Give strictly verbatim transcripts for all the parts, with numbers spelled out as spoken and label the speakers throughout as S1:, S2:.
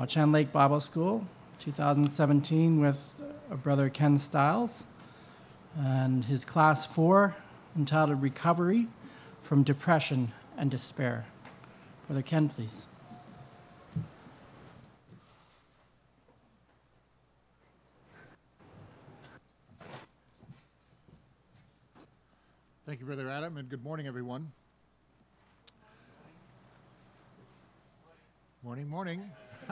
S1: Watchung Lake Bible School, two thousand seventeen, with uh, Brother Ken Stiles, and his class four, entitled Recovery from Depression and Despair. Brother Ken, please.
S2: Thank you, Brother Adam, and good morning, everyone. Morning, morning.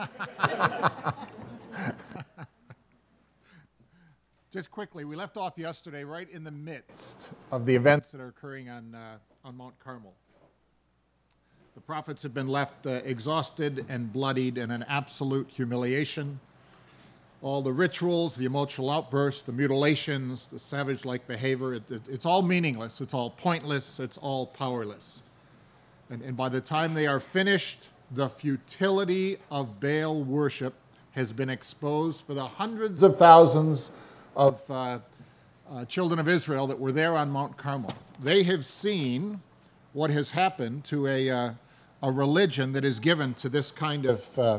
S2: Just quickly, we left off yesterday right in the midst of the events that are occurring on, uh, on Mount Carmel. The prophets have been left uh, exhausted and bloodied in an absolute humiliation. All the rituals, the emotional outbursts, the mutilations, the savage-like behavior, it, it, it's all meaningless, it's all pointless, it's all powerless. And, and by the time they are finished, the futility of Baal worship has been exposed for the hundreds of thousands of uh, uh, children of Israel that were there on Mount Carmel. They have seen what has happened to a, uh, a religion that is given to this kind of uh,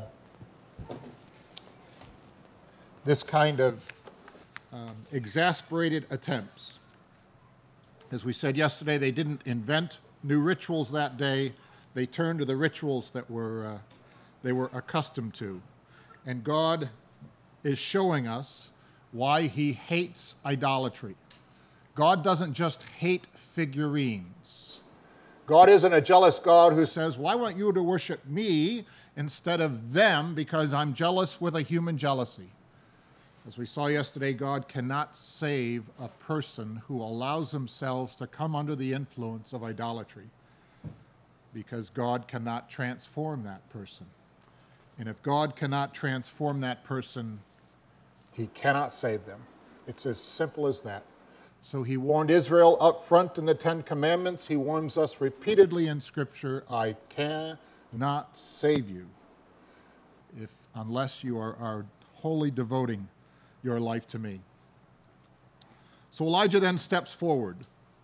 S2: this kind of um, exasperated attempts. As we said yesterday, they didn't invent new rituals that day. They turned to the rituals that were uh, they were accustomed to. And God is showing us why he hates idolatry. God doesn't just hate figurines. God isn't a jealous God who says, well, I want you to worship me instead of them because I'm jealous with a human jealousy. As we saw yesterday, God cannot save a person who allows themselves to come under the influence of idolatry, because God cannot transform that person. And if God cannot transform that person, he cannot save them. It's as simple as that. So he warned Israel up front in the Ten Commandments. He warns us repeatedly in Scripture, I cannot save you if unless you are, are wholly devoting your life to me. So Elijah then steps forward,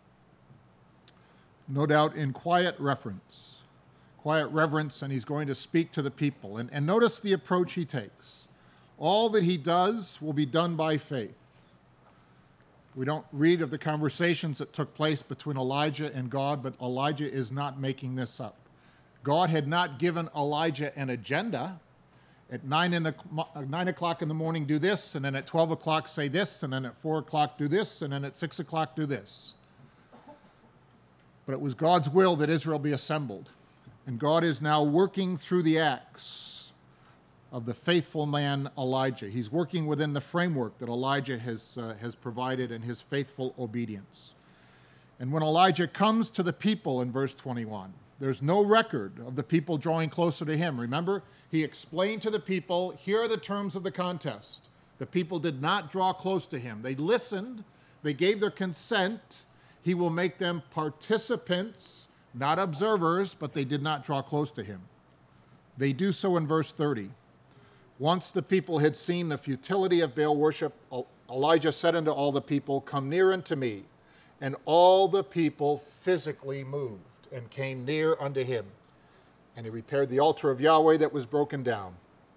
S2: no doubt in quiet reverence, quiet reverence, and he's going to speak to the people. And, and notice the approach he takes. All that he does will be done by faith. We don't read of the conversations that took place between Elijah and God, but Elijah is not making this up. God had not given Elijah an agenda. At nine, in the, nine o'clock in the morning, do this, and then at twelve o'clock, say this, and then at four o'clock, do this, and then at six o'clock, do this. But it was God's will that Israel be assembled. And God is now working through the acts of the faithful man Elijah. He's working within the framework that Elijah has, uh, has provided in his faithful obedience. And when Elijah comes to the people in verse twenty-one, there's no record of the people drawing closer to him. Remember, he explained to the people, here are the terms of the contest. The people did not draw close to him. They listened, they gave their consent. He will make them participants, not observers, but they did not draw close to him. They do so in verse thirty. Once the people had seen the futility of Baal worship, Elijah said unto all the people, come near unto me. And all the people physically moved and came near unto him. And he repaired the altar of Yahweh that was broken down.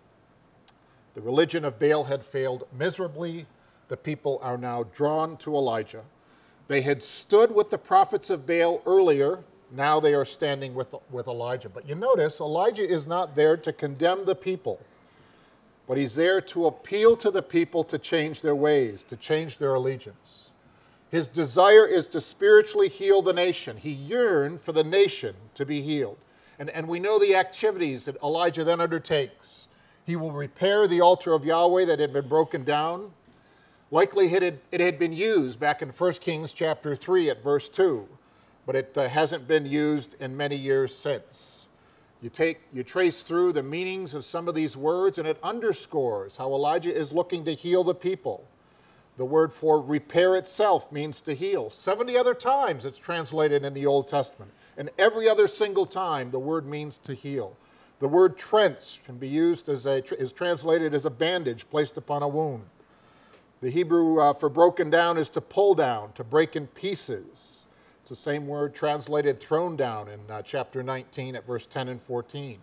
S2: The religion of Baal had failed miserably. The people are now drawn to Elijah. They had stood with the prophets of Baal earlier. Now they are standing with, with Elijah. But you notice, Elijah is not there to condemn the people, but he's there to appeal to the people to change their ways, to change their allegiance. His desire is to spiritually heal the nation. He yearned for the nation to be healed. And, and we know the activities that Elijah then undertakes. He will repair the altar of Yahweh that had been broken down. Likely it had, it had been used back in First Kings chapter three at verse two, but it uh, hasn't been used in many years since. You take, you trace through the meanings of some of these words, and it underscores how Elijah is looking to heal the people. The word for repair itself means to heal. seventy other times it's translated in the Old Testament, and every other single time the word means to heal. The word trench can be used as a, is translated as a bandage placed upon a wound. The Hebrew uh, for broken down is to pull down, to break in pieces. It's the same word translated thrown down in uh, chapter nineteen at verse ten and fourteen.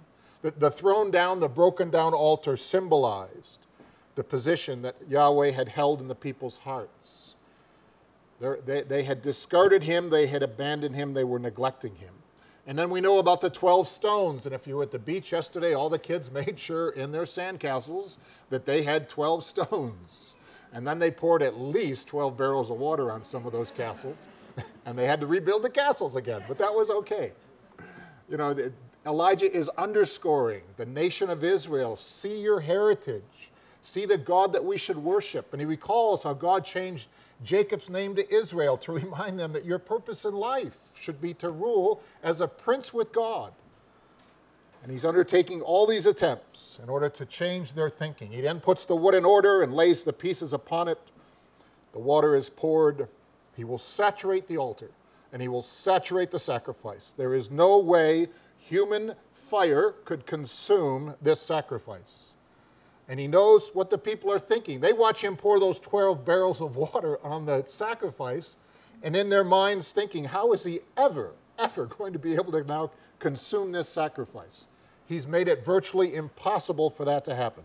S2: The, the thrown down, the broken down altar symbolized the position that Yahweh had held in the people's hearts. They, they had discarded him, they had abandoned him, they were neglecting him. And then we know about the twelve stones, and if you were at the beach yesterday, all the kids made sure in their sandcastles that they had twelve stones. And then they poured at least twelve barrels of water on some of those castles, and they had to rebuild the castles again, but that was okay. You know, Elijah is underscoring the nation of Israel, see your heritage, see the God that we should worship. And he recalls how God changed Jacob's name to Israel to remind them that your purpose in life should be to rule as a prince with God. And he's undertaking all these attempts in order to change their thinking. He then puts the wood in order and lays the pieces upon it. The water is poured. He will saturate the altar, and he will saturate the sacrifice. There is no way human fire could consume this sacrifice. And he knows what the people are thinking. They watch him pour those twelve barrels of water on the sacrifice, and in their minds thinking, how is he ever, ever going to be able to now consume this sacrifice? He's made it virtually impossible for that to happen.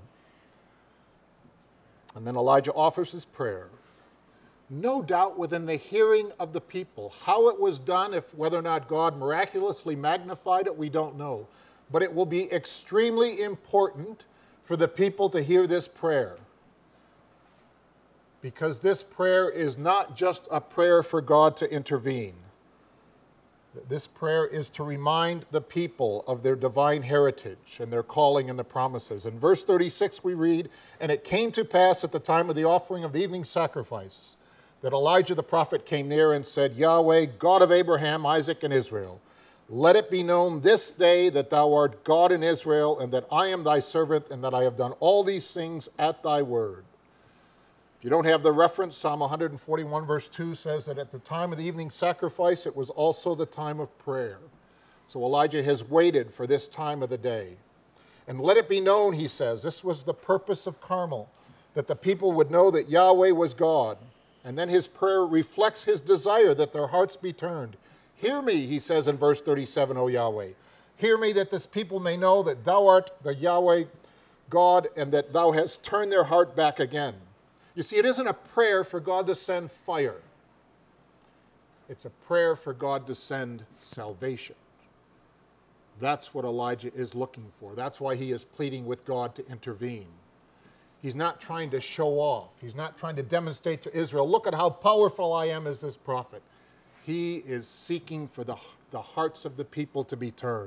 S2: And then Elijah offers his prayer. No doubt within the hearing of the people. How it was done, if whether or not God miraculously magnified it, we don't know. But it will be extremely important for the people to hear this prayer. Because this prayer is not just a prayer for God to intervene. This prayer is to remind the people of their divine heritage and their calling and the promises. In verse thirty-six we read, "And it came to pass at the time of the offering of the evening sacrifice that Elijah the prophet came near and said, Yahweh, God of Abraham, Isaac, and Israel, let it be known this day that thou art God in Israel, and that I am thy servant, and that I have done all these things at thy word." If you don't have the reference, Psalm one forty-one verse two says that at the time of the evening sacrifice, it was also the time of prayer. So Elijah has waited for this time of the day. And let it be known, he says, this was the purpose of Carmel, that the people would know that Yahweh was God. And then his prayer reflects his desire that their hearts be turned. Hear me, he says in verse thirty-seven, O Yahweh. Hear me, that this people may know that thou art the Yahweh God, and that thou hast turned their heart back again. You see, it isn't a prayer for God to send fire. It's a prayer for God to send salvation. That's what Elijah is looking for. That's why he is pleading with God to intervene. He's not trying to show off. He's not trying to demonstrate to Israel, look at how powerful I am as this prophet. He is seeking for the, the hearts of the people to be turned.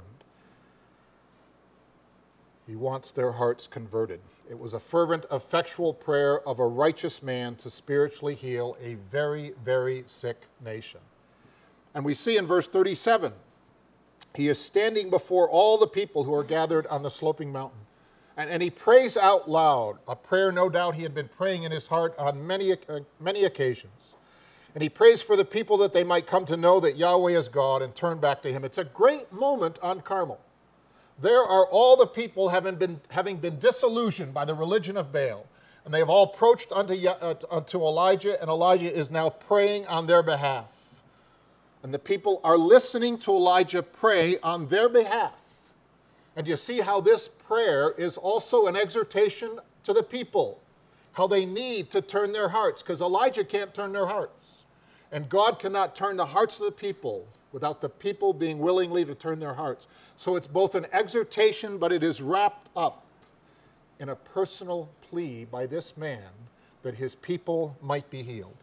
S2: He wants their hearts converted. It was a fervent, effectual prayer of a righteous man to spiritually heal a very, very sick nation. And we see in verse thirty-seven, he is standing before all the people who are gathered on the sloping mountain. And, and he prays out loud, a prayer no doubt he had been praying in his heart on many, uh, many occasions. And he prays for the people that they might come to know that Yahweh is God and turn back to him. It's a great moment on Carmel. There are all the people having been, having been disillusioned by the religion of Baal. And they have all approached unto, uh, unto Elijah, and Elijah is now praying on their behalf. And the people are listening to Elijah pray on their behalf. And you see how this prayer is also an exhortation to the people, how they need to turn their hearts, because Elijah can't turn their hearts. And God cannot turn the hearts of the people without the people being willingly to turn their hearts. So it's both an exhortation, but it is wrapped up in a personal plea by this man that his people might be healed.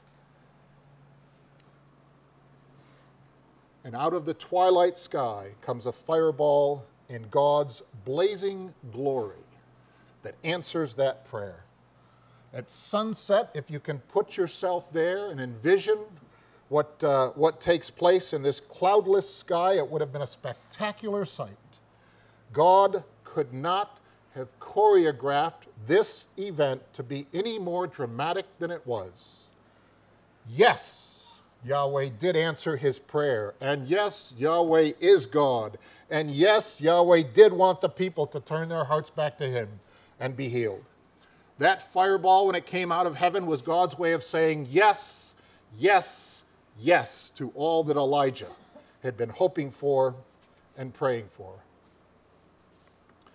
S2: And out of the twilight sky comes a fireball in God's blazing glory that answers that prayer. At sunset, if you can put yourself there and envision what, uh, what takes place in this cloudless sky, it would have been a spectacular sight. God could not have choreographed this event to be any more dramatic than it was. Yes, Yahweh did answer his prayer. And yes, Yahweh is God. And yes, Yahweh did want the people to turn their hearts back to him and be healed. That fireball, when it came out of heaven, was God's way of saying yes, yes, yes to all that Elijah had been hoping for and praying for.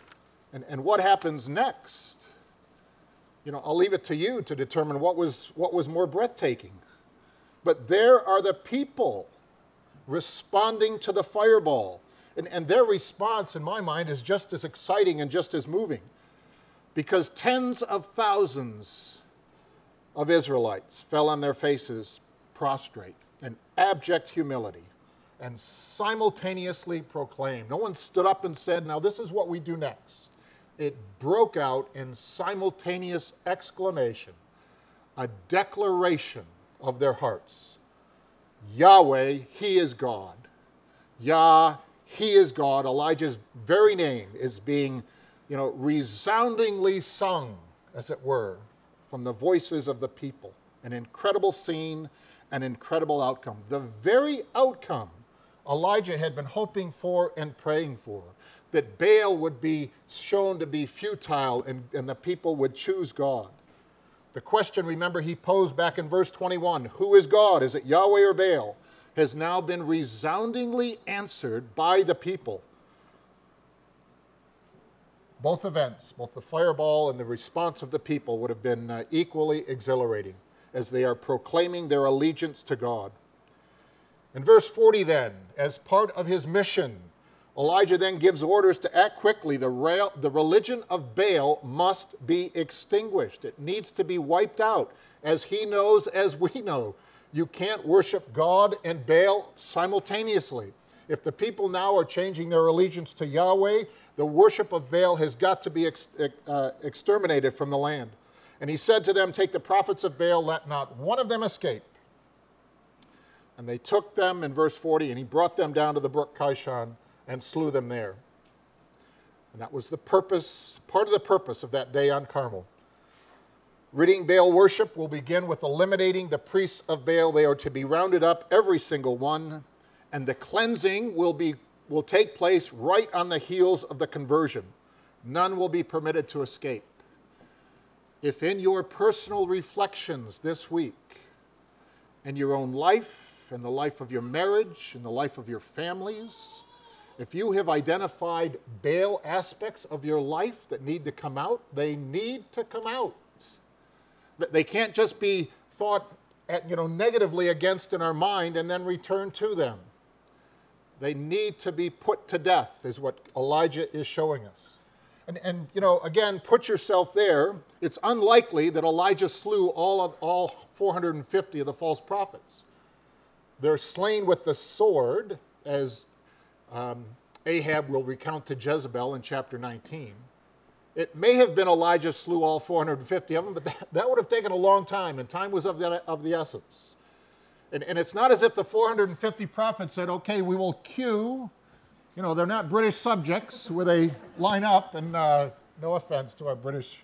S2: And, and what happens next? You know, I'll leave it to you to determine what was, what was more breathtaking. But there are the people responding to the fireball. And, and their response, in my mind, is just as exciting and just as moving. Because tens of thousands of Israelites fell on their faces prostrate in abject humility and simultaneously proclaimed. No one stood up and said, now this is what we do next. It broke out in simultaneous exclamation, a declaration of their hearts. Yahweh, He is God. Yah, He is God. Elijah's very name is being, you know, resoundingly sung, as it were, from the voices of the people. An incredible scene, an incredible outcome. The very outcome Elijah had been hoping for and praying for, that Baal would be shown to be futile and, and the people would choose God. The question, remember, he posed back in verse twenty-one, who is God? Is it Yahweh or Baal? Has now been resoundingly answered by the people. Both events, both the fireball and the response of the people, would have been uh, equally exhilarating as they are proclaiming their allegiance to God. In verse forty then, as part of his mission, Elijah then gives orders to act quickly. The, ra- the religion of Baal must be extinguished. It needs to be wiped out. As he knows, as we know, you can't worship God and Baal simultaneously. If the people now are changing their allegiance to Yahweh, the worship of Baal has got to be ex- uh, exterminated from the land. And he said to them, take the prophets of Baal, let not one of them escape. And they took them, in verse forty, and he brought them down to the brook Kishon and slew them there. And that was the purpose, part of the purpose of that day on Carmel. Ridding Baal worship will begin with eliminating the priests of Baal. They are to be rounded up, every single one, and the cleansing will be will take place right on the heels of the conversion. None will be permitted to escape. If in your personal reflections this week, in your own life, in the life of your marriage, in the life of your families, if you have identified Baal aspects of your life that need to come out, they need to come out. They can't just be thought at, you know, negatively against in our mind and then returned to them. They need to be put to death, is what Elijah is showing us. And, and you know, again, put yourself there. It's unlikely that Elijah slew all of all four hundred fifty of the false prophets. They're slain with the sword, as um, Ahab will recount to Jezebel in chapter nineteen. It may have been Elijah slew all four hundred fifty of them, but that, that would have taken a long time, and time was of the, of the essence. And, and it's not as if the four hundred fifty prophets said, okay, we will queue. You know, they're not British subjects where they line up, and uh, no offense to our British,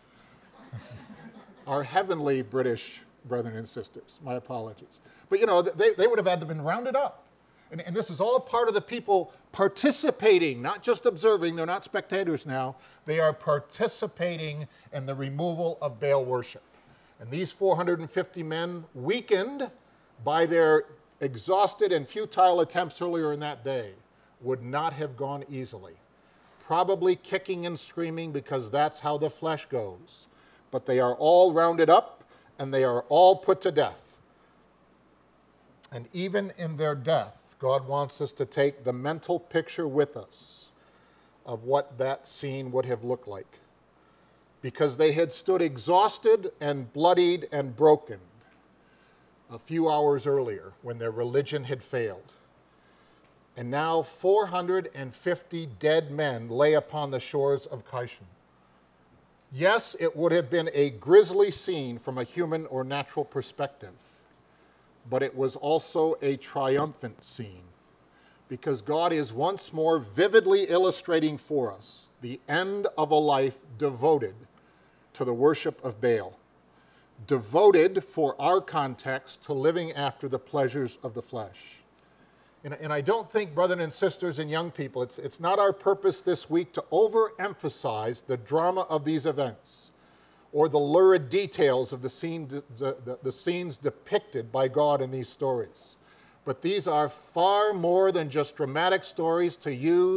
S2: our heavenly British brethren and sisters. My apologies. But, you know, they, they would have had to been rounded up. And, and this is all part of the people participating, not just observing. They're not spectators now. They are participating in the removal of Baal worship. And these four hundred fifty men, weakened by their exhausted and futile attempts earlier in that day, would not have gone easily. Probably kicking and screaming, because that's how the flesh goes. But they are all rounded up, and they are all put to death. And even in their death, God wants us to take the mental picture with us of what that scene would have looked like. Because they had stood exhausted and bloodied and broken a few hours earlier when their religion had failed. And now four hundred fifty dead men lay upon the shores of Kishon. Yes, it would have been a grisly scene from a human or natural perspective, but it was also a triumphant scene, because God is once more vividly illustrating for us the end of a life devoted to the worship of Baal, devoted, for our context, to living after the pleasures of the flesh. And, and I don't think, brothers and sisters and young people, it's, it's not our purpose this week to overemphasize the drama of these events or the lurid details of the, scene, the, the, the scenes depicted by God in these stories. But these are far more than just dramatic stories to use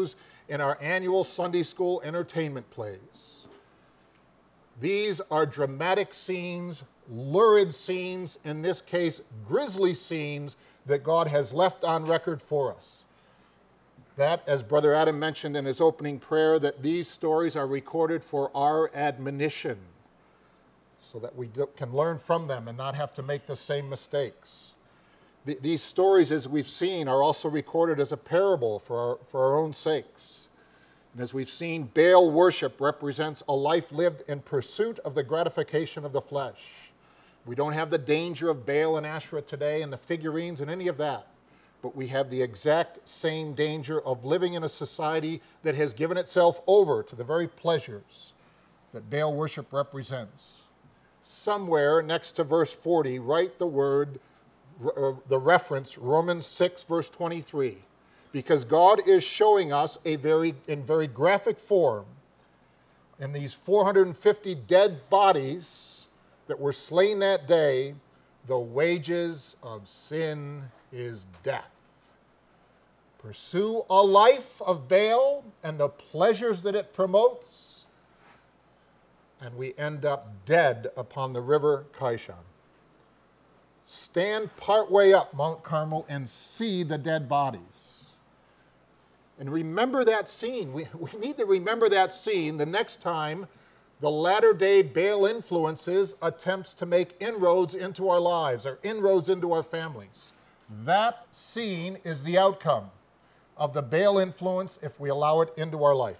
S2: in our annual Sunday school entertainment plays. These are dramatic scenes, lurid scenes, in this case, grisly scenes that God has left on record for us. That, as Brother Adam mentioned in his opening prayer, that these stories are recorded for our admonition so that we can learn from them and not have to make the same mistakes. The, these stories, as we've seen, are also recorded as a parable for our, for our own sakes. And as we've seen, Baal worship represents a life lived in pursuit of the gratification of the flesh. We don't have the danger of Baal and Asherah today and the figurines and any of that. But we have the exact same danger of living in a society that has given itself over to the very pleasures that Baal worship represents. Somewhere next to verse forty, write the word, the reference, Romans six, verse twenty-three. Because God is showing us a very, in very graphic form, in these four hundred fifty dead bodies that were slain that day, the wages of sin is death. Pursue a life of Baal and the pleasures that it promotes, and we end up dead upon the river Kishon. Stand partway up Mount Carmel and see the dead bodies. And remember that scene. We, we need to remember that scene the next time the latter-day Baal influences attempts to make inroads into our lives or inroads into our families. That scene is the outcome of the Baal influence if we allow it into our life.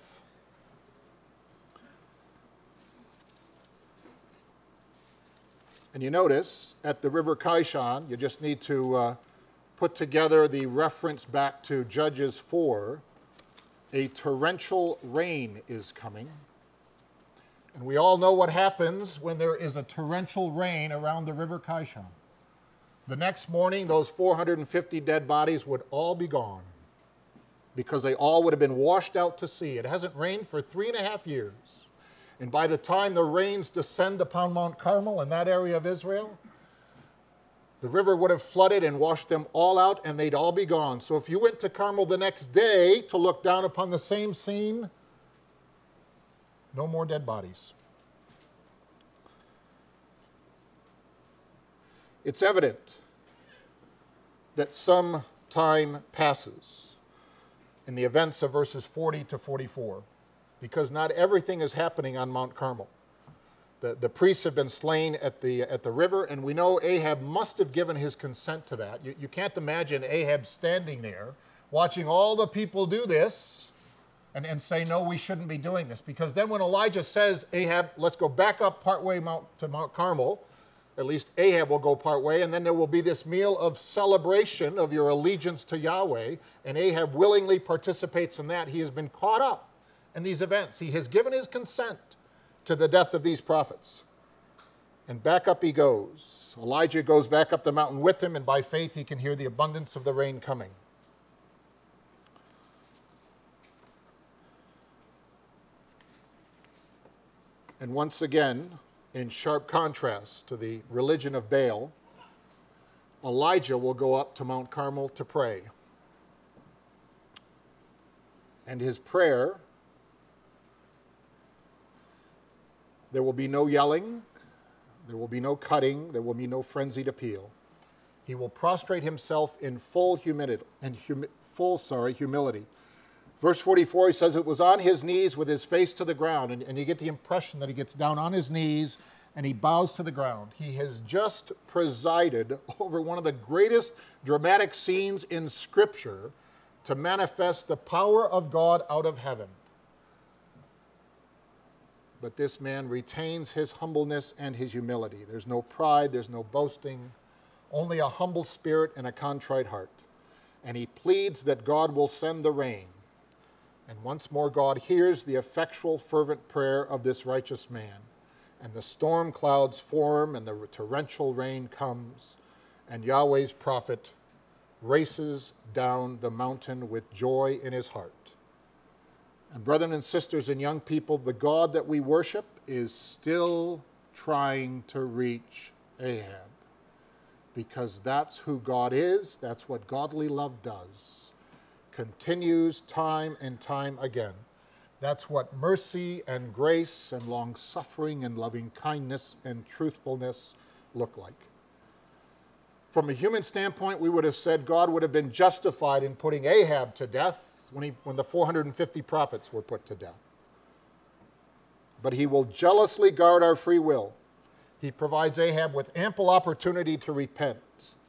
S2: And you notice at the river Kishon, you just need to uh, put together the reference back to Judges four. A torrential rain is coming. And we all know what happens when there is a torrential rain around the river Kishon. The next morning, those four hundred fifty dead bodies would all be gone because they all would have been washed out to sea. It hasn't rained for three and a half years. And by the time the rains descend upon Mount Carmel in that area of Israel, the river would have flooded and washed them all out, and they'd all be gone. So if you went to Carmel the next day to look down upon the same scene, no more dead bodies. It's evident that some time passes in the events of verses forty to forty-four, because not everything is happening on Mount Carmel. The, the priests have been slain at the, at the river, and we know Ahab must have given his consent to that. You, you can't imagine Ahab standing there watching all the people do this and, and say, no, we shouldn't be doing this. Because then when Elijah says, Ahab, let's go back up partway Mount, to Mount Carmel, at least Ahab will go partway, and then there will be this meal of celebration of your allegiance to Yahweh, and Ahab willingly participates in that. He has been caught up in these events. He has given his consent to the death of these prophets. And back up he goes. Elijah goes back up the mountain with him, and by faith he can hear the abundance of the rain coming. And once again, in sharp contrast to the religion of Baal, Elijah will go up to Mount Carmel to pray. And his prayer, there will be no yelling, there will be no cutting, there will be no frenzied appeal. He will prostrate himself in full humility, in humi- full, sorry, humility. Verse forty-four, he says, it was on his knees with his face to the ground, and, and you get the impression that he gets down on his knees and he bows to the ground. He has just presided over one of the greatest dramatic scenes in Scripture to manifest the power of God out of heaven. But this man retains his humbleness and his humility. There's no pride, there's no boasting, only a humble spirit and a contrite heart. And he pleads that God will send the rain. And once more God hears the effectual, fervent prayer of this righteous man. And the storm clouds form and the torrential rain comes. And Yahweh's prophet races down the mountain with joy in his heart. And brethren and sisters and young people, the God that we worship is still trying to reach Ahab. Because that's who God is. That's what godly love does. continues time and time again. That's what mercy and grace and long-suffering and loving kindness and truthfulness look like. From a human standpoint, we would have said God would have been justified in putting Ahab to death when, he, when the four hundred fifty prophets were put to death. But he will jealously guard our free will. He provides Ahab with ample opportunity to repent.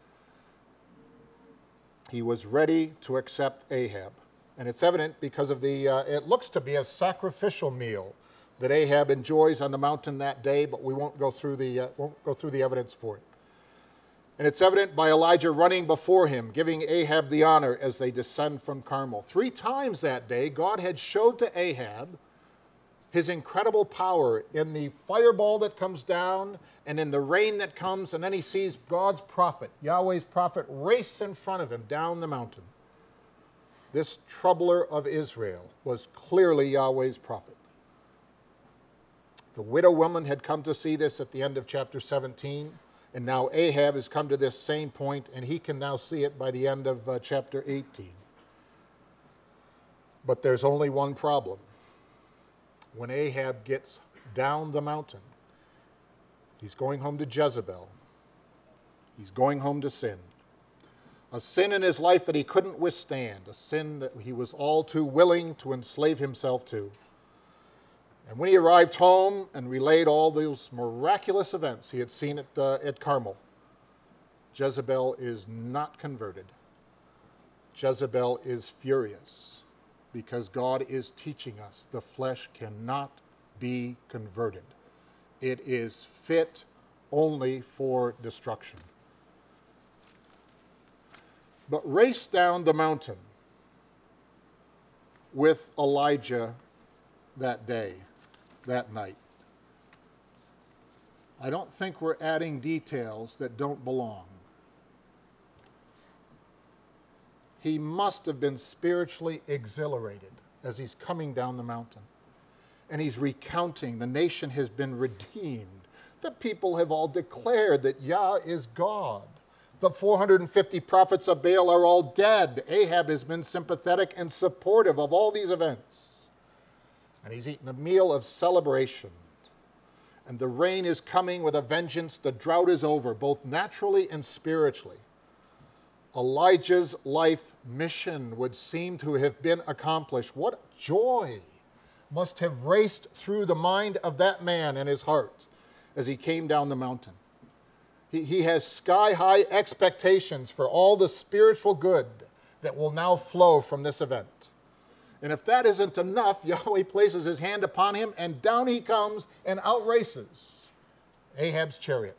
S2: He was ready to accept Ahab. And it's evident because of the, uh, it looks to be a sacrificial meal that Ahab enjoys on the mountain that day, but we won't go through the, uh, won't go through the evidence for it. And it's evident by Elijah running before him, giving Ahab the honor as they descend from Carmel. Three times that day, God had showed to Ahab his incredible power in the fireball that comes down and in the rain that comes, and then he sees God's prophet, Yahweh's prophet, race in front of him down the mountain. This troubler of Israel was clearly Yahweh's prophet. The widow woman had come to see this at the end of chapter seventeen, and now Ahab has come to this same point, and he can now see it by the end of uh, chapter eighteen. But there's only one problem. When Ahab gets down the mountain, he's going home to Jezebel. He's going home to sin. A sin in his life that he couldn't withstand, a sin that he was all too willing to enslave himself to. And when he arrived home and relayed all those miraculous events he had seen at, uh, at Carmel, Jezebel is not converted. Jezebel is furious because God is teaching us the flesh cannot be converted. It is fit only for destruction. But race down the mountain with Elijah that day, that night. I don't think we're adding details that don't belong. He must have been spiritually exhilarated as he's coming down the mountain. And he's recounting the nation has been redeemed. The people have all declared that Yah is God. The four hundred fifty prophets of Baal are all dead. Ahab has been sympathetic and supportive of all these events. And he's eaten a meal of celebration. And the rain is coming with a vengeance. The drought is over, both naturally and spiritually. Elijah's life mission would seem to have been accomplished. What joy must have raced through the mind of that man and his heart as he came down the mountain. He, he has sky-high expectations for all the spiritual good that will now flow from this event. And if that isn't enough, Yahweh places his hand upon him, and down he comes and outraces Ahab's chariot.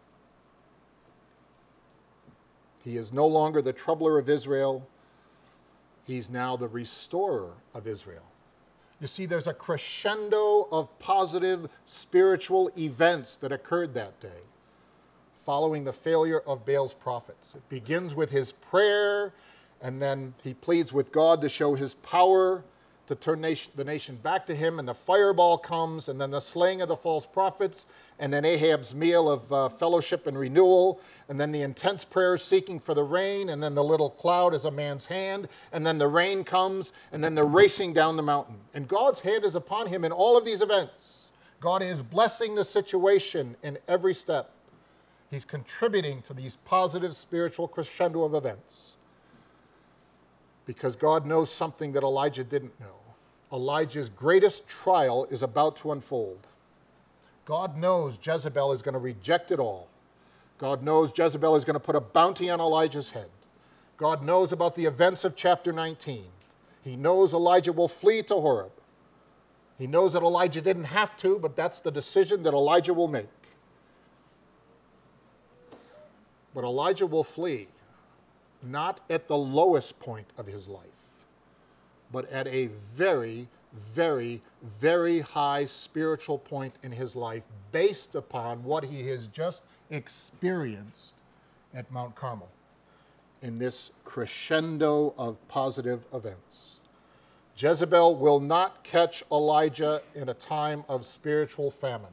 S2: He is no longer the troubler of Israel. He's now the restorer of Israel. You see, there's a crescendo of positive spiritual events that occurred that day following the failure of Baal's prophets. It begins with his prayer, and then he pleads with God to show his power to turn nation, the nation back to him, and the fireball comes, and then the slaying of the false prophets, and then Ahab's meal of uh, fellowship and renewal, and then the intense prayer seeking for the rain, and then the little cloud is a man's hand, and then the rain comes, and then they're racing down the mountain. And God's hand is upon him in all of these events. God is blessing the situation in every step. He's contributing to these positive spiritual crescendo of events. Because God knows something that Elijah didn't know. Elijah's greatest trial is about to unfold. God knows Jezebel is going to reject it all. God knows Jezebel is going to put a bounty on Elijah's head. God knows about the events of chapter nineteen. He knows Elijah will flee to Horeb. He knows that Elijah didn't have to, but that's the decision that Elijah will make. But Elijah will flee, not at the lowest point of his life, but at a very, very, very high spiritual point in his life based upon what he has just experienced at Mount Carmel in this crescendo of positive events. Jezebel will not catch Elijah in a time of spiritual famine.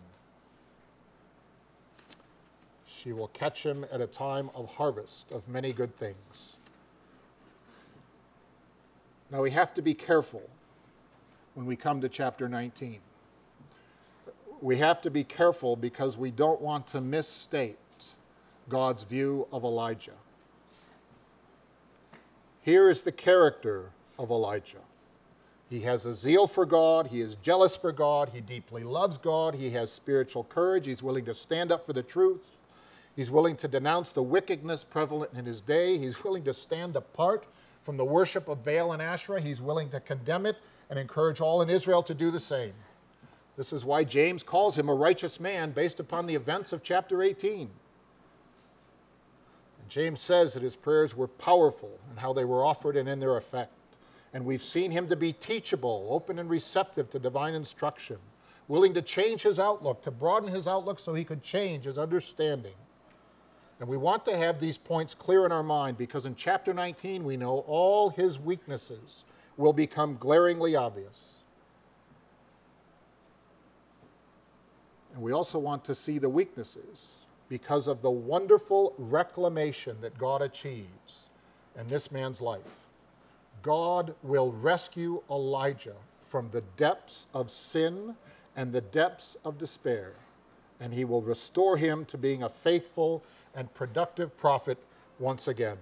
S2: She will catch him at a time of harvest of many good things. Now we have to be careful when we come to chapter nineteen. We have to be careful because we don't want to misstate God's view of Elijah. Here is the character of Elijah. He has a zeal for God. He is jealous for God. He deeply loves God. He has spiritual courage. He's willing to stand up for the truth. He's willing to denounce the wickedness prevalent in his day. He's willing to stand apart from the worship of Baal and Asherah. He's willing to condemn it and encourage all in Israel to do the same. This is why James calls him a righteous man based upon the events of chapter eighteen. And James says that his prayers were powerful and how they were offered and in their effect. And we've seen him to be teachable, open and receptive to divine instruction, willing to change his outlook, to broaden his outlook so he could change his understanding. And we want to have these points clear in our mind because in chapter nineteen we know all his weaknesses will become glaringly obvious. And we also want to see the weaknesses because of the wonderful reclamation that God achieves in this man's life. God will rescue Elijah from the depths of sin and the depths of despair, and he will restore him to being a faithful and productive prophet once again.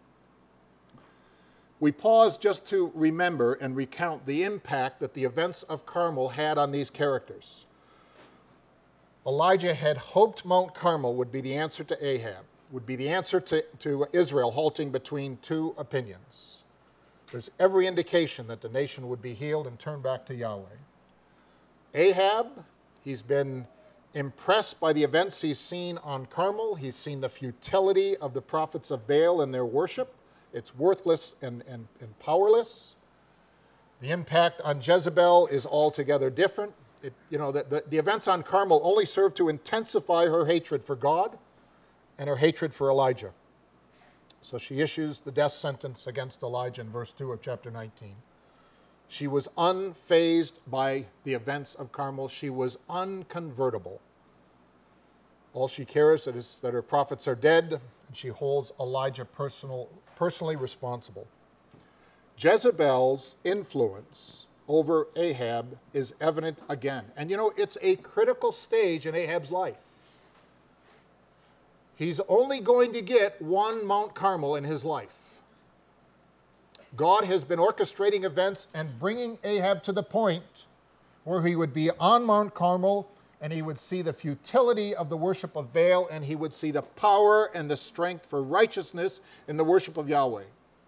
S2: We pause just to remember and recount the impact that the events of Carmel had on these characters. Elijah had hoped Mount Carmel would be the answer to Ahab, would be the answer to, to Israel halting between two opinions. There's every indication that the nation would be healed and turn back to Yahweh. Ahab, he's been impressed by the events he's seen on Carmel. He's seen the futility of the prophets of Baal and their worship. It's worthless and, and, and powerless. The impact on Jezebel is altogether different. It, you know, the, the, the events on Carmel only serve to intensify her hatred for God and her hatred for Elijah. So she issues the death sentence against Elijah in verse two of chapter nineteen. She was unfazed by the events of Carmel. She was unconvertible. All she cares is that her prophets are dead, and she holds Elijah personal, personally responsible. Jezebel's influence over Ahab is evident again. And you know, it's a critical stage in Ahab's life. He's only going to get one Mount Carmel in his life. God has been orchestrating events and bringing Ahab to the point where he would be on Mount Carmel and he would see the futility of the worship of Baal and he would see the power and the strength for righteousness in the worship of Yahweh.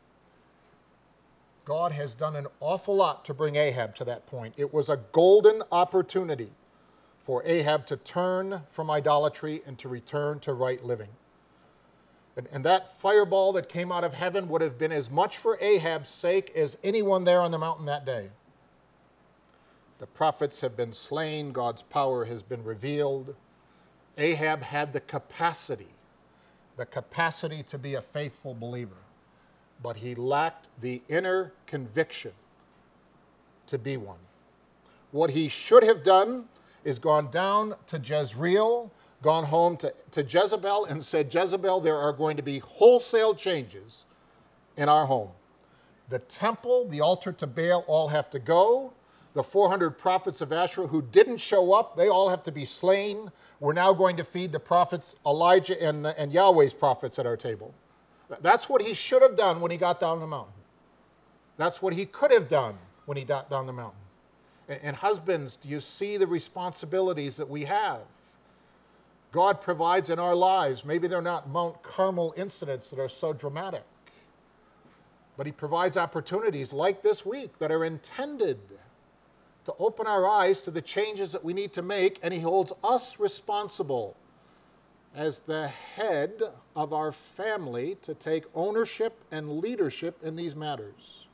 S2: God has done an awful lot to bring Ahab to that point. It was a golden opportunity for Ahab to turn from idolatry and to return to right living. And, and that fireball that came out of heaven would have been as much for Ahab's sake as anyone there on the mountain that day. The prophets have been slain. God's power has been revealed. Ahab had the capacity, the capacity to be a faithful believer, but he lacked the inner conviction to be one. What he should have done is gone down to Jezreel, gone home to, to Jezebel and said, Jezebel, there are going to be wholesale changes in our home. The temple, the altar to Baal all have to go. The four hundred prophets of Asherah who didn't show up, they all have to be slain. We're now going to feed the prophets, Elijah and, and Yahweh's prophets at our table. That's what he should have done when he got down the mountain. That's what he could have done when he got down the mountain. And, and husbands, do you see the responsibilities that we have? God provides in our lives. Maybe they're not Mount Carmel incidents that are so dramatic, but he provides opportunities like this week that are intended to open our eyes to the changes that we need to make, and he holds us responsible as the head of our family to take ownership and leadership in these matters.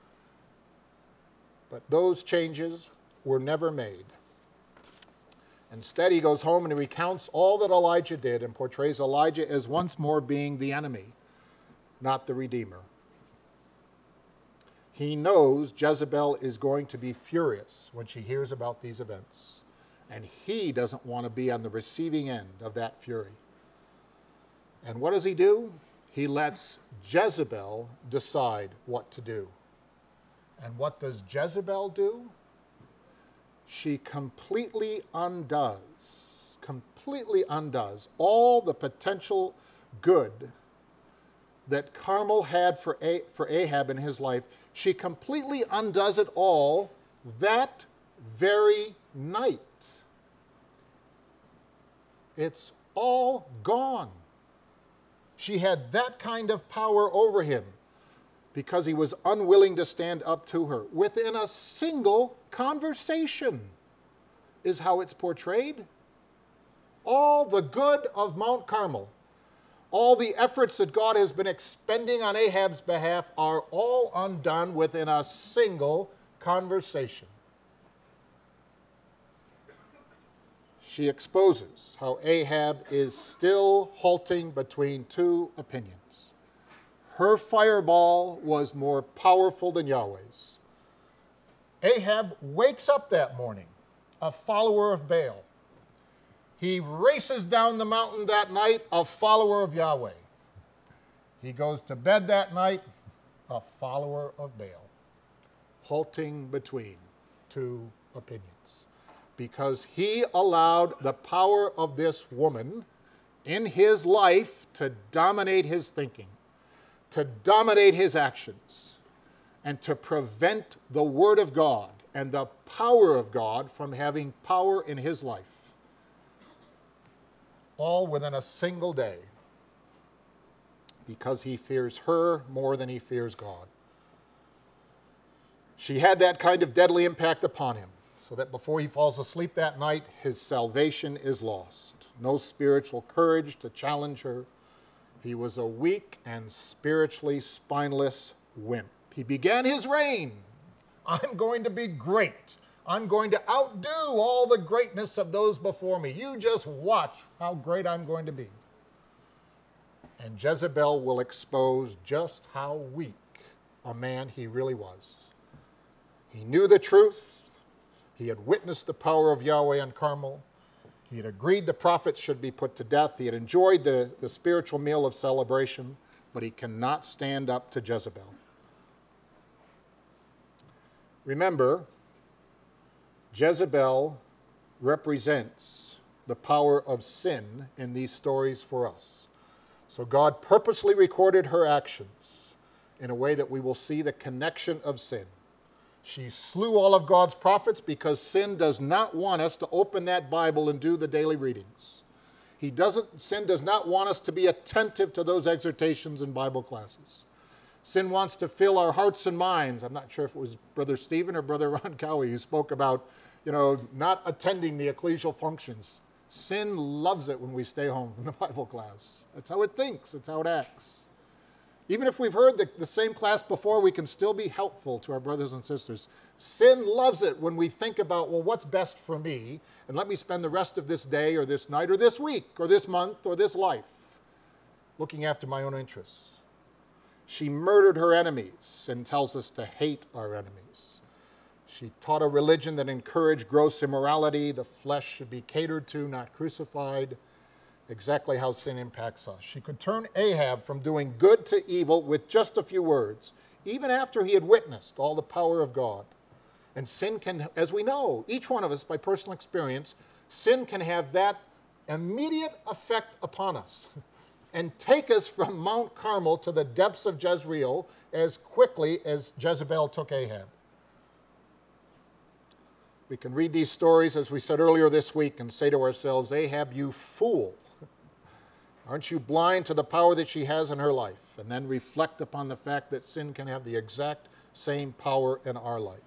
S2: But those changes were never made. Instead, he goes home and he recounts all that Elijah did and portrays Elijah as once more being the enemy, not the Redeemer. He knows Jezebel is going to be furious when she hears about these events, and he doesn't want to be on the receiving end of that fury. And what does he do? He lets Jezebel decide what to do. And what does Jezebel do? She completely undoes, completely undoes all the potential good that Carmel had for, A- for Ahab in his life. She completely undoes it all that very night. It's all gone. She had that kind of power over him because he was unwilling to stand up to her. Within a single conversation is how it's portrayed. All the good of Mount Carmel, all the efforts that God has been expending on Ahab's behalf are all undone within a single conversation. She exposes how Ahab is still halting between two opinions. Her fireball was more powerful than Yahweh's. Ahab wakes up that morning, a follower of Baal. He races down the mountain that night, a follower of Yahweh. He goes to bed that night, a follower of Baal, halting between two opinions. Because he allowed the power of this woman in his life to dominate his thinking, to dominate his actions, and to prevent the Word of God and the power of God from having power in his life. All within a single day, because he fears her more than he fears God. She had that kind of deadly impact upon him, so that before he falls asleep that night, his salvation is lost. No spiritual courage to challenge her. He was a weak and spiritually spineless wimp. He began his reign. I'm going to be great. I'm going to outdo all the greatness of those before me. You just watch how great I'm going to be. And Jezebel will expose just how weak a man he really was. He knew the truth. He had witnessed the power of Yahweh on Carmel. He had agreed the prophets should be put to death. He had enjoyed the, the spiritual meal of celebration, but he cannot stand up to Jezebel. Remember, Jezebel represents the power of sin in these stories for us. So God purposely recorded her actions in a way that we will see the connection of sin. She slew all of God's prophets because sin does not want us to open that Bible and do the daily readings. He doesn't, sin does not want us to be attentive to those exhortations in Bible classes. Sin wants to fill our hearts and minds. I'm not sure if it was Brother Stephen or Brother Ron Cowie who spoke about, you know, not attending the ecclesial functions. Sin loves it when we stay home from the Bible class. That's how it thinks. That's how it acts. Even if we've heard the, the same class before, we can still be helpful to our brothers and sisters. Sin loves it when we think about, well, what's best for me? And let me spend the rest of this day or this night or this week or this month or this life looking after my own interests. She murdered her enemies and tells us to hate our enemies. She taught a religion that encouraged gross immorality. The flesh should be catered to, not crucified. Exactly how sin impacts us. She could turn Ahab from doing good to evil with just a few words, even after he had witnessed all the power of God. And sin can, as we know, each one of us by personal experience, sin can have that immediate effect upon us and take us from Mount Carmel to the depths of Jezreel as quickly as Jezebel took Ahab. We can read these stories, as we said earlier this week, and say to ourselves, Ahab, you fool. Aren't you blind to the power that she has in her life? And then reflect upon the fact that sin can have the exact same power in our life.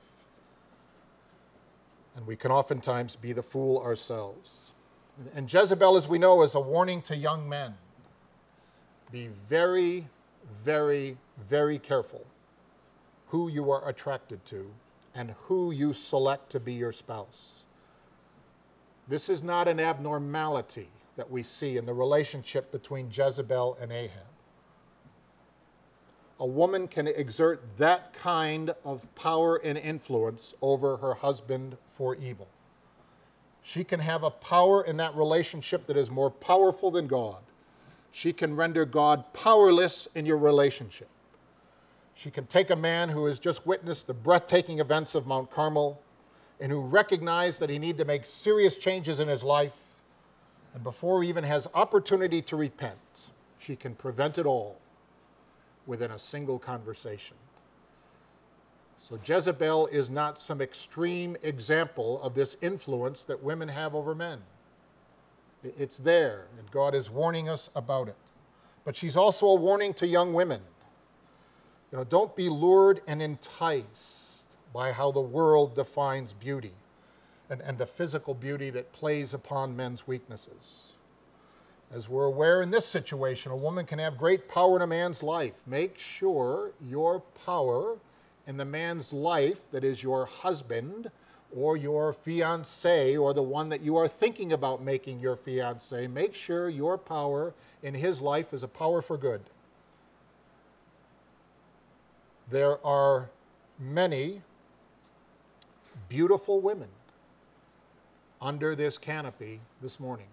S2: And we can oftentimes be the fool ourselves. And Jezebel, as we know, is a warning to young men. Be very, very, very careful who you are attracted to and who you select to be your spouse. This is not an abnormality that we see in the relationship between Jezebel and Ahab. A woman can exert that kind of power and influence over her husband for evil. She can have a power in that relationship that is more powerful than God. She can render God powerless in your relationship. She can take a man who has just witnessed the breathtaking events of Mount Carmel and who recognized that he needed to make serious changes in his life, and before he even has opportunity to repent, she can prevent it all within a single conversation. So Jezebel is not some extreme example of this influence that women have over men. It's there, and God is warning us about it. But she's also a warning to young women. You know, don't be lured and enticed by how the world defines beauty and, and the physical beauty that plays upon men's weaknesses. As we're aware in this situation, a woman can have great power in a man's life. Make sure your power in the man's life, that is your husband or your fiancé or the one that you are thinking about making your fiancé, make sure your power in his life is a power for good. There are many beautiful women under this canopy this morning,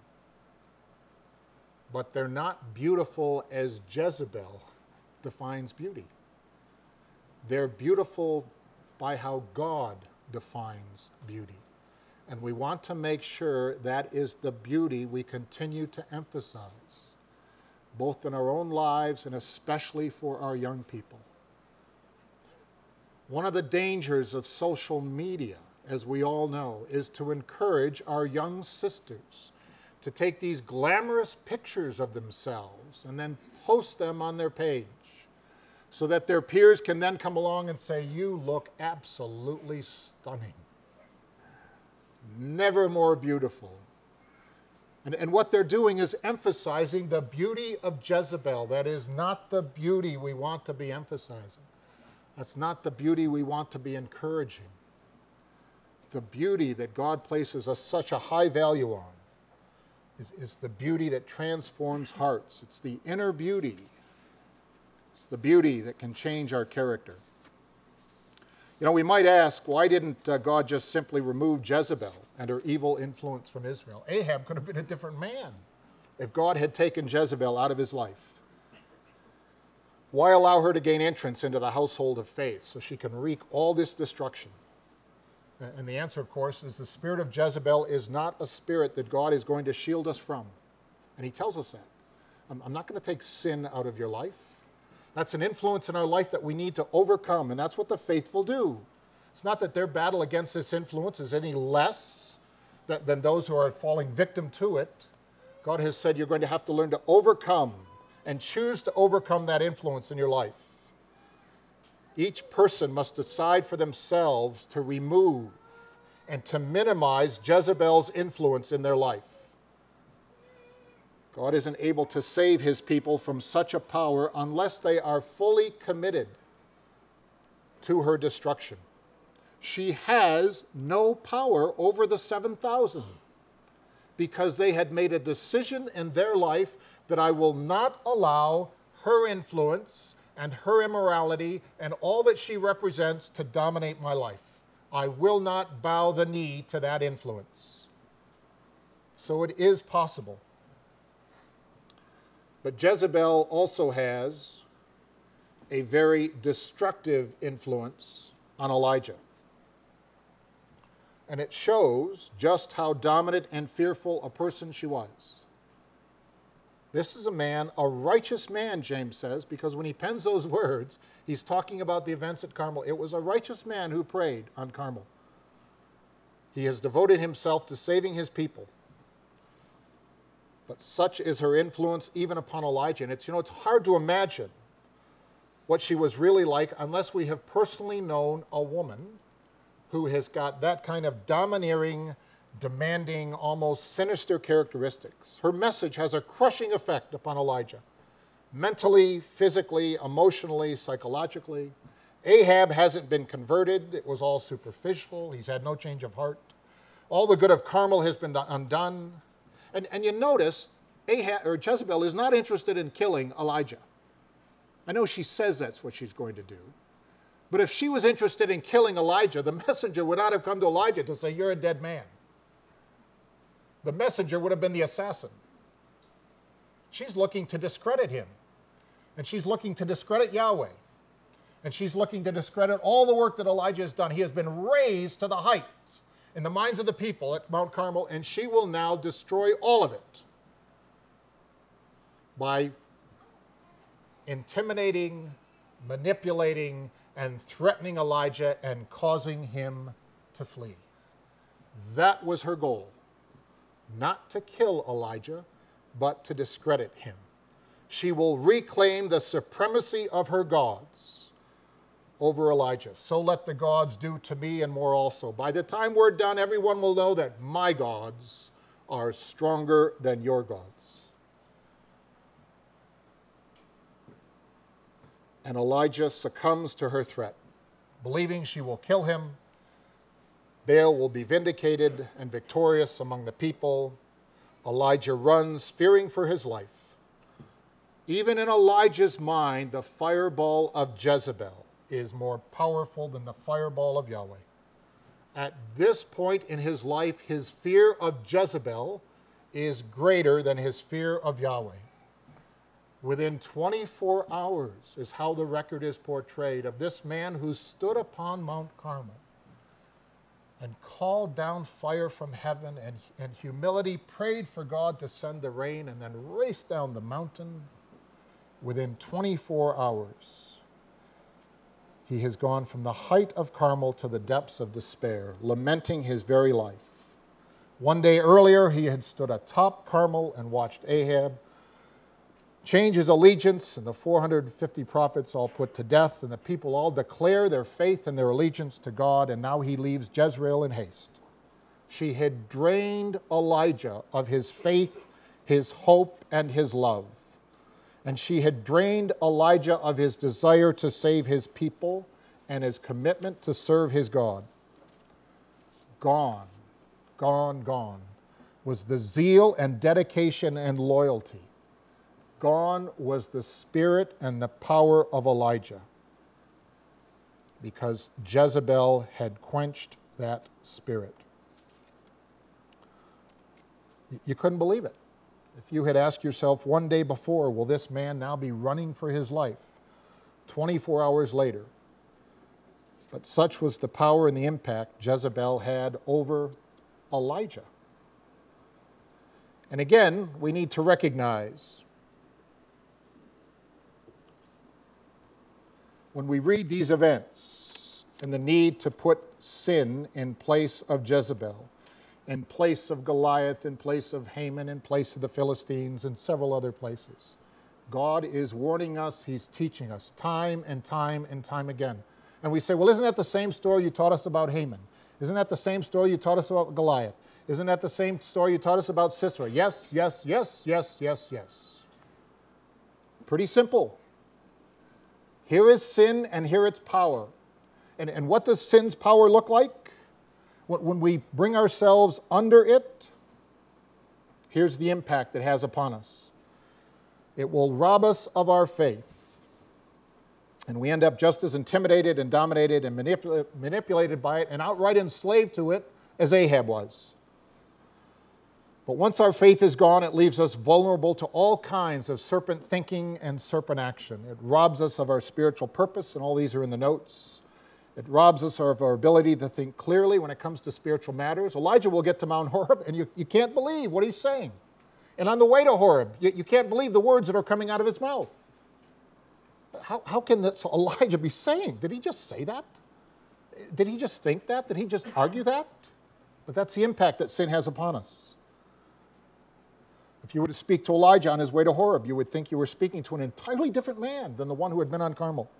S2: but they're not beautiful as Jezebel defines beauty. They're beautiful by how God defines beauty. And we want to make sure that is the beauty we continue to emphasize, both in our own lives and especially for our young people. One of the dangers of social media, as we all know, is to encourage our young sisters to take these glamorous pictures of themselves and then post them on their page so that their peers can then come along and say, "You look absolutely stunning. Never more beautiful." And, and what they're doing is emphasizing the beauty of Jezebel. That is not the beauty we want to be emphasizing. That's not the beauty we want to be encouraging. The beauty that God places a, such a high value on is, is the beauty that transforms hearts. It's the inner beauty. It's the beauty that can change our character. You know, we might ask, why didn't uh, God just simply remove Jezebel and her evil influence from Israel? Ahab could have been a different man if God had taken Jezebel out of his life. Why allow her to gain entrance into the household of faith so she can wreak all this destruction? And the answer, of course, is the spirit of Jezebel is not a spirit that God is going to shield us from. And he tells us that. I'm, I'm not going to take sin out of your life. That's an influence in our life that we need to overcome, and that's what the faithful do. It's not that their battle against this influence is any less than, than those who are falling victim to it. God has said you're going to have to learn to overcome and choose to overcome that influence in your life. Each person must decide for themselves to remove and to minimize Jezebel's influence in their life. God isn't able to save his people from such a power unless they are fully committed to her destruction. She has no power over the seven thousand because they had made a decision in their life that I will not allow her influence and her immorality and all that she represents to dominate my life. I will not bow the knee to that influence. So it is possible. But Jezebel also has a very destructive influence on Elijah. And it shows just how dominant and fearful a person she was. This is a man, a righteous man, James says, because when he pens those words, he's talking about the events at Carmel. It was a righteous man who prayed on Carmel. He has devoted himself to saving his people. But such is her influence even upon Elijah. And it's, you know, it's hard to imagine what she was really like unless we have personally known a woman who has got that kind of domineering, demanding, almost sinister characteristics. Her message has a crushing effect upon Elijah, mentally, physically, emotionally, psychologically. Ahab hasn't been converted. It was all superficial. He's had no change of heart. All the good of Carmel has been undone. And, and you notice, Ahab, or Jezebel is not interested in killing Elijah. I know she says that's what she's going to do. But if she was interested in killing Elijah, the messenger would not have come to Elijah to say, "You're a dead man." The messenger would have been the assassin. She's looking to discredit him. And she's looking to discredit Yahweh. And she's looking to discredit all the work that Elijah has done. He has been raised to the heights in the minds of the people at Mount Carmel, and she will now destroy all of it by intimidating, manipulating, and threatening Elijah and causing him to flee. That was her goal. Not to kill Elijah, but to discredit him. She will reclaim the supremacy of her gods over Elijah. So let the gods do to me and more also. By the time we're done, everyone will know that my gods are stronger than your gods. And Elijah succumbs to her threat, believing she will kill him. Baal will be vindicated and victorious among the people. Elijah runs, fearing for his life. Even in Elijah's mind, the fireball of Jezebel is more powerful than the fireball of Yahweh. At this point in his life, his fear of Jezebel is greater than his fear of Yahweh. Within twenty-four hours is how the record is portrayed of this man who stood upon Mount Carmel and called down fire from heaven and in humility prayed for God to send the rain and then raced down the mountain. Within twenty-four hours, he has gone from the height of Carmel to the depths of despair, lamenting his very life. One day earlier, he had stood atop Carmel and watched Ahab change his allegiance, and the four hundred fifty prophets all put to death, and the people all declare their faith and their allegiance to God, and now he leaves Jezreel in haste. She had drained Elijah of his faith, his hope, and his love. And she had drained Elijah of his desire to save his people and his commitment to serve his God. Gone, gone, gone was the zeal and dedication and loyalty. Gone was the spirit and the power of Elijah, because Jezebel had quenched that spirit. You couldn't believe it. If you had asked yourself one day before, will this man now be running for his life? twenty-four hours later. But such was the power and the impact Jezebel had over Elijah. And again, we need to recognize, when we read these events and the need to put sin in place of Jezebel, in place of Goliath, in place of Haman, in place of the Philistines, and several other places, God is warning us, he's teaching us time and time and time again. And we say, well, isn't that the same story you taught us about Haman? Isn't that the same story you taught us about Goliath? Isn't that the same story you taught us about Sisera? Yes, yes, yes, yes, yes, yes. Pretty simple. Here is sin and here its power. And, and what does sin's power look like? When we bring ourselves under it, here's the impact it has upon us. It will rob us of our faith. And we end up just as intimidated and dominated and manipula- manipulated by it and outright enslaved to it as Ahab was. But once our faith is gone, it leaves us vulnerable to all kinds of serpent thinking and serpent action. It robs us of our spiritual purpose, and all these are in the notes. It robs us of our ability to think clearly when it comes to spiritual matters. Elijah will get to Mount Horeb, and you, you can't believe what he's saying. And on the way to Horeb, you, you can't believe the words that are coming out of his mouth. How, how can this Elijah be saying? Did he just say that? Did he just think that? Did he just argue that? But that's the impact that sin has upon us. If you were to speak to Elijah on his way to Horeb, you would think you were speaking to an entirely different man than the one who had been on Carmel.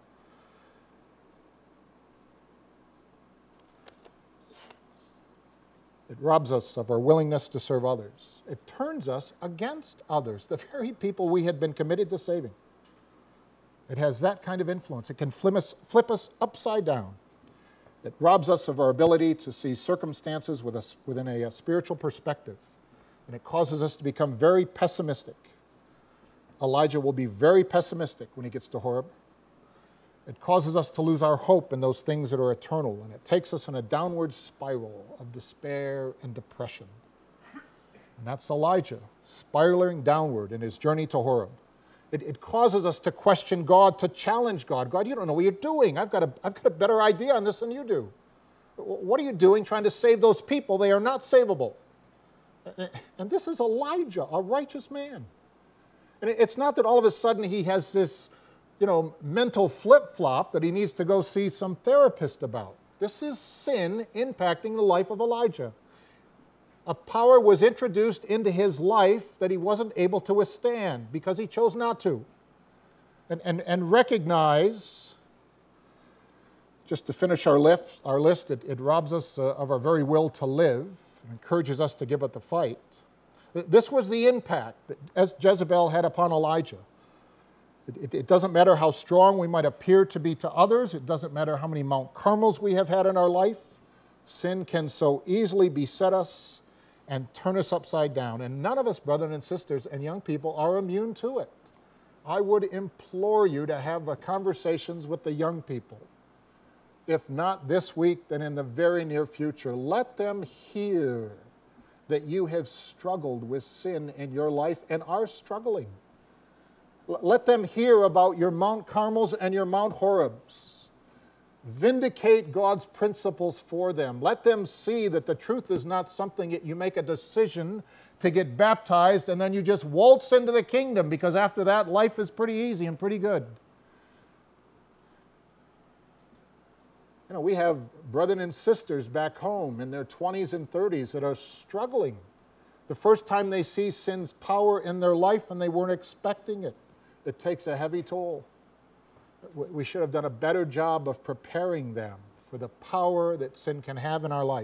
S2: It robs us of our willingness to serve others. It turns us against others, the very people we had been committed to saving. It has that kind of influence. It can flip us, flip us upside down. It robs us of our ability to see circumstances with a, within a, a spiritual perspective. And it causes us to become very pessimistic. Elijah will be very pessimistic when he gets to Horeb. It causes us to lose our hope in those things that are eternal, and it takes us in a downward spiral of despair and depression. And that's Elijah spiraling downward in his journey to Horeb. It, it causes us to question God, to challenge God. God, you don't know what you're doing. I've got, a, I've got a better idea on this than you do. What are you doing trying to save those people? They are not savable. And this is Elijah, a righteous man. And it's not that all of a sudden he has this, you know, mental flip-flop that he needs to go see some therapist about. This is sin impacting the life of Elijah. A power was introduced into his life that he wasn't able to withstand because he chose not to. And, and, and recognize, just to finish our list, our list it, it robs us uh, of our very will to live and encourages us to give it the fight. This was the impact that Jezebel had upon Elijah. It, it, it doesn't matter how strong we might appear to be to others. It doesn't matter how many Mount Carmels we have had in our life. Sin can so easily beset us and turn us upside down. And none of us, brothers and sisters and young people, are immune to it. I would implore you to have uh, conversations with the young people. If not this week, then in the very near future. Let them hear that you have struggled with sin in your life and are struggling. L- let them hear about your Mount Carmels and your Mount Horebs. Vindicate God's principles for them. Let them see that the truth is not something that you make a decision to get baptized and then you just waltz into the kingdom, because after that, life is pretty easy and pretty good. You know, we have brothers and sisters back home in their twenties and thirties that are struggling. The first time they see sin's power in their life and they weren't expecting it, it takes a heavy toll. We should have done a better job of preparing them for the power that sin can have in our life.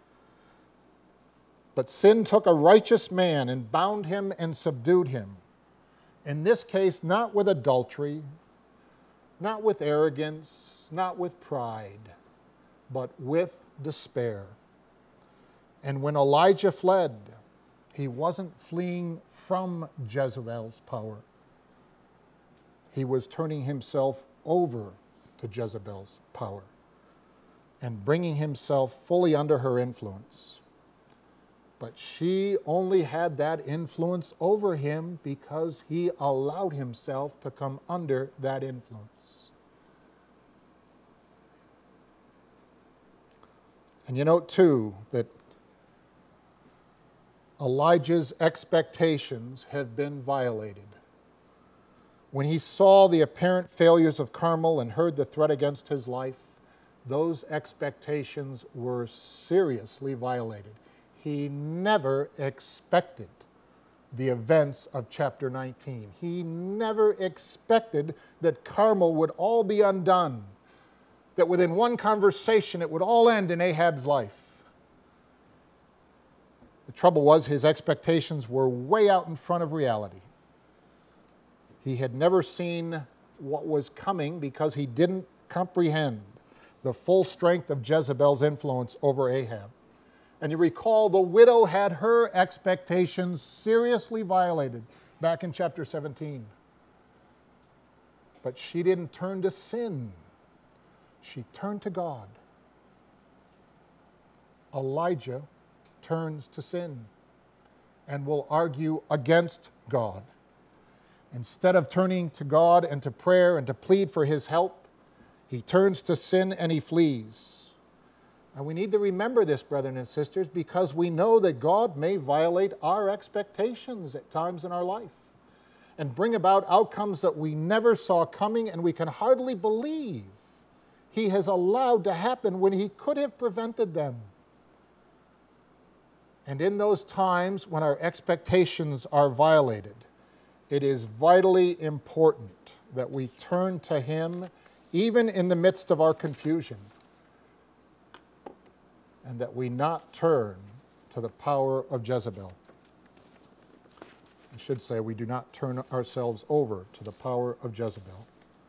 S2: But sin took a righteous man and bound him and subdued him. In this case, not with adultery, not with arrogance, not with pride, but with despair. And when Elijah fled, he wasn't fleeing from Jezebel's power. He was turning himself over to Jezebel's power and bringing himself fully under her influence. But she only had that influence over him because he allowed himself to come under that influence. And you note, too, that Elijah's expectations have been violated. When he saw the apparent failures of Carmel and heard the threat against his life, those expectations were seriously violated. He never expected the events of chapter nineteen. He never expected that Carmel would all be undone, that within one conversation it would all end in Ahab's life. The trouble was, his expectations were way out in front of reality. He had never seen what was coming because he didn't comprehend the full strength of Jezebel's influence over Ahab. And you recall, the widow had her expectations seriously violated back in chapter seventeen. But she didn't turn to sin. She turned to God. Elijah turns to sin and will argue against God. Instead of turning to God and to prayer and to plead for his help, he turns to sin and he flees. And we need to remember this, brethren and sisters, because we know that God may violate our expectations at times in our life and bring about outcomes that we never saw coming and we can hardly believe he has allowed to happen when he could have prevented them. And in those times when our expectations are violated, it is vitally important that we turn to him even in the midst of our confusion, and that we not turn to the power of Jezebel. I should say we do not turn ourselves over to the power of Jezebel.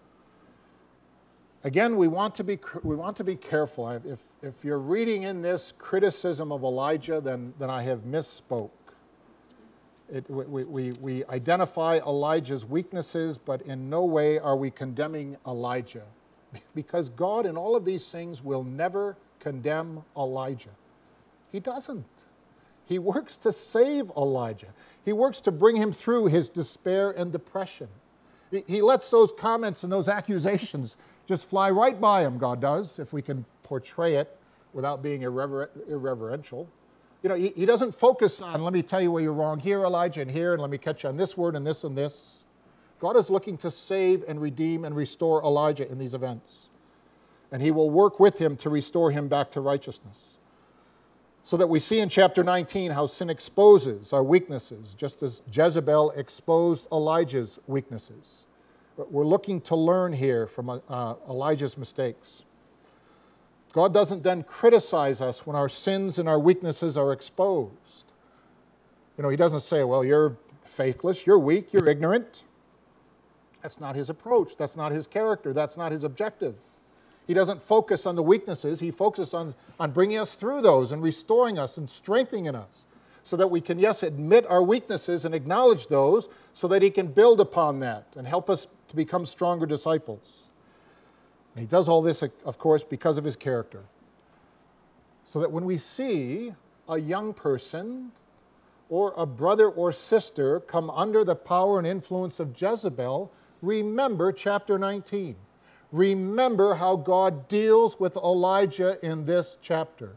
S2: Again, we want to be, we want to be careful. If, if you're reading in this criticism of Elijah, then, then I have misspoke. It, we, we, we identify Elijah's weaknesses, but in no way are we condemning Elijah. Because God in all of these things will never condemn Elijah. He doesn't. He works to save Elijah. He works to bring him through his despair and depression. He, he lets those comments and those accusations just fly right by him, God does, if we can portray it without being irrever- irreverential. You know, he, he doesn't focus on, let me tell you where you're wrong here, Elijah, and here, and let me catch you on this word and this and this. God is looking to save and redeem and restore Elijah in these events. And he will work with him to restore him back to righteousness. So that we see in chapter nineteen how sin exposes our weaknesses, just as Jezebel exposed Elijah's weaknesses. We're looking to learn here from uh, Elijah's mistakes. God doesn't then criticize us when our sins and our weaknesses are exposed. You know, he doesn't say, well, you're faithless, you're weak, you're ignorant. That's not his approach. That's not his character. That's not his objective. He doesn't focus on the weaknesses. He focuses on, on bringing us through those and restoring us and strengthening us so that we can, yes, admit our weaknesses and acknowledge those so that he can build upon that and help us to become stronger disciples. And he does all this, of course, because of his character. So that when we see a young person or a brother or sister come under the power and influence of Jezebel, remember chapter nineteen. Remember how God deals with Elijah in this chapter.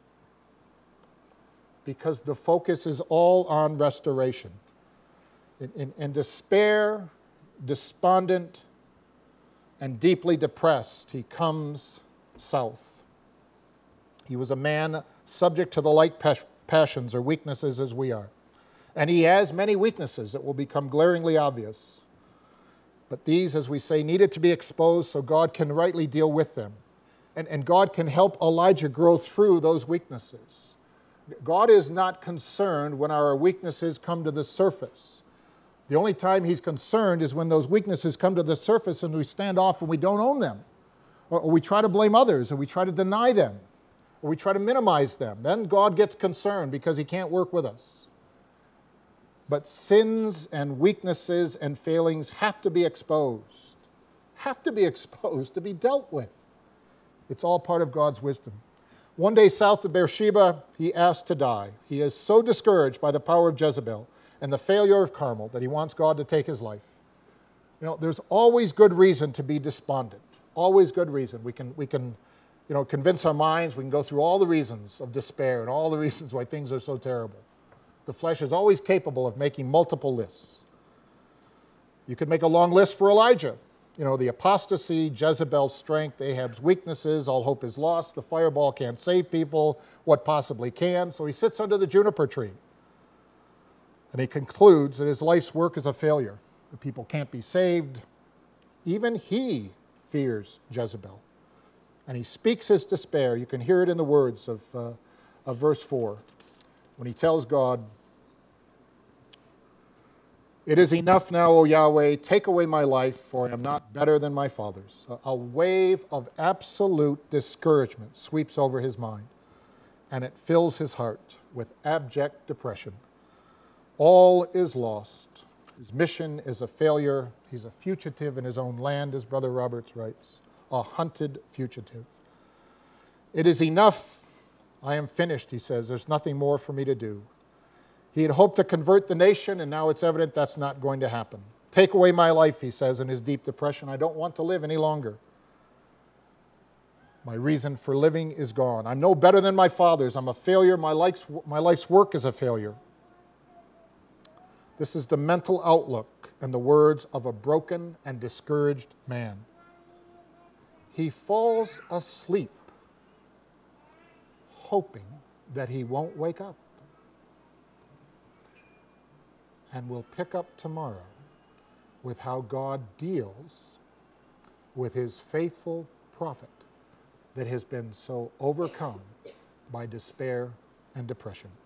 S2: Because the focus is all on restoration. In, in, in despair, despondent, and deeply depressed, he comes south. He was a man subject to the like pas- passions or weaknesses as we are. And he has many weaknesses that will become glaringly obvious. But these, as we say, needed to be exposed so God can rightly deal with them. And, and God can help Elijah grow through those weaknesses. God is not concerned when our weaknesses come to the surface. The only time he's concerned is when those weaknesses come to the surface and we stand off and we don't own them. Or, or we try to blame others, or we try to deny them, or we try to minimize them. Then God gets concerned because he can't work with us. But sins and weaknesses and failings have to be exposed, have to be exposed to be dealt with. It's all part of God's wisdom. One day south of Beersheba, he asked to die. He is so discouraged by the power of Jezebel and the failure of Carmel that he wants God to take his life. You know, there's always good reason to be despondent, always good reason. We can, we can you know, convince our minds, we can go through all the reasons of despair and all the reasons why things are so terrible. The flesh is always capable of making multiple lists. You could make a long list for Elijah. You know, the apostasy, Jezebel's strength, Ahab's weaknesses, all hope is lost, the fireball can't save people, what possibly can? So he sits under the juniper tree. And he concludes that his life's work is a failure. The people can't be saved. Even he fears Jezebel. And he speaks his despair. You can hear it in the words of, uh, of verse four. When he tells God, "It is enough now, O Yahweh, take away my life, for I am not better than my fathers." A, a wave of absolute discouragement sweeps over his mind, and it fills his heart with abject depression. All is lost. His mission is a failure. He's a fugitive in his own land, as Brother Roberts writes, a hunted fugitive. "It is enough. I am finished," he says. "There's nothing more for me to do." He had hoped to convert the nation, and now it's evident that's not going to happen. "Take away my life," he says in his deep depression. "I don't want to live any longer. My reason for living is gone. I'm no better than my fathers. I'm a failure. My life's, my life's work is a failure." This is the mental outlook and the words of a broken and discouraged man. He falls asleep, hoping that he won't wake up, and we'll pick up tomorrow with how God deals with his faithful prophet that has been so overcome by despair and depression.